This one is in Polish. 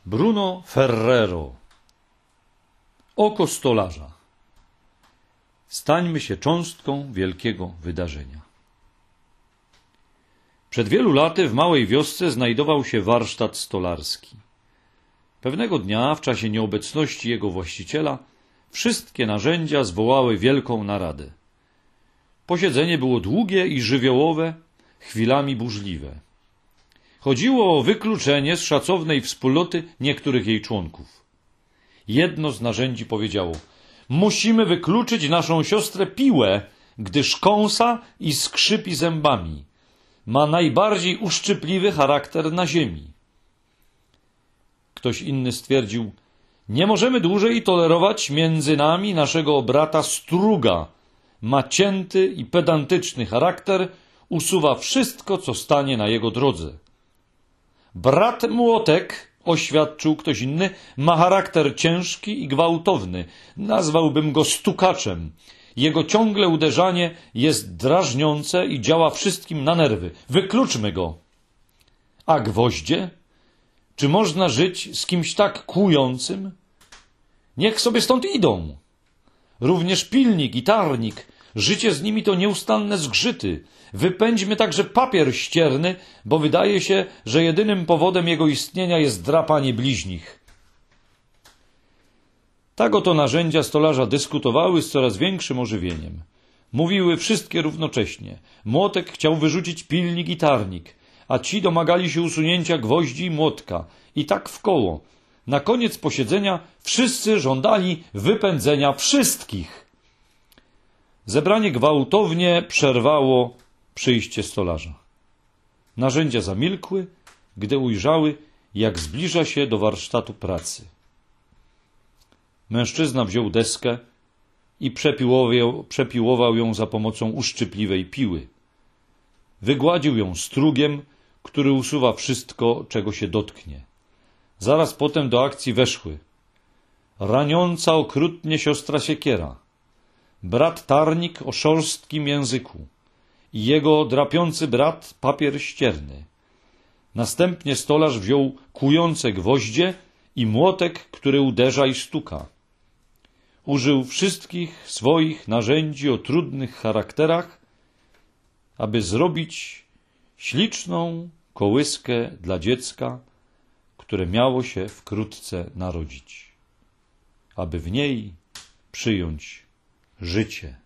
Bruno Ferrero. Oko stolarza. Stańmy się cząstką wielkiego wydarzenia. Przed wielu laty w małej wiosce znajdował się warsztat stolarski. Pewnego dnia, w czasie nieobecności jego właściciela, wszystkie narzędzia zwołały wielką naradę. Posiedzenie było długie i żywiołowe, chwilami burzliwe. Chodziło o wykluczenie z szacownej wspólnoty niektórych jej członków. Jedno z narzędzi powiedziało: musimy wykluczyć naszą siostrę Piłę, gdyż kąsa i skrzypi zębami. Ma najbardziej uszczypliwy charakter na ziemi. Ktoś inny stwierdził: nie możemy dłużej tolerować między nami naszego brata Struga. Ma cięty i pedantyczny charakter, usuwa wszystko, co stanie na jego drodze. Brat Młotek, oświadczył ktoś inny, ma charakter ciężki i gwałtowny. Nazwałbym go stukaczem. Jego ciągle uderzanie jest drażniące i działa wszystkim na nerwy. Wykluczmy go. A gwoździe? Czy można żyć z kimś tak kłującym? Niech sobie stąd idą. Również pilnik i tarnik. Życie z nimi to nieustanne zgrzyty. Wypędźmy także papier ścierny, bo wydaje się, że jedynym powodem jego istnienia jest drapanie bliźnich. Tak oto narzędzia stolarza dyskutowały z coraz większym ożywieniem. Mówiły wszystkie równocześnie. Młotek chciał wyrzucić pilnik i tarnik, a ci domagali się usunięcia gwoździ i młotka. I tak w koło. Na koniec posiedzenia wszyscy żądali wypędzenia wszystkich. Zebranie gwałtownie przerwało przyjście stolarza. Narzędzia zamilkły, gdy ujrzały, jak zbliża się do warsztatu pracy. Mężczyzna wziął deskę i przepiłował ją za pomocą uszczypliwej piły. Wygładził ją strugiem, który usuwa wszystko, czego się dotknie. Zaraz potem do akcji weszły raniąca okrutnie siostra Siekiera, brat Tarnik o szorstkim języku i jego drapiący brat papier ścierny. Następnie stolarz wziął kłujące gwoździe i młotek, który uderza i stuka. Użył wszystkich swoich narzędzi o trudnych charakterach, aby zrobić śliczną kołyskę dla dziecka, które miało się wkrótce narodzić, aby w niej przyjąć życie.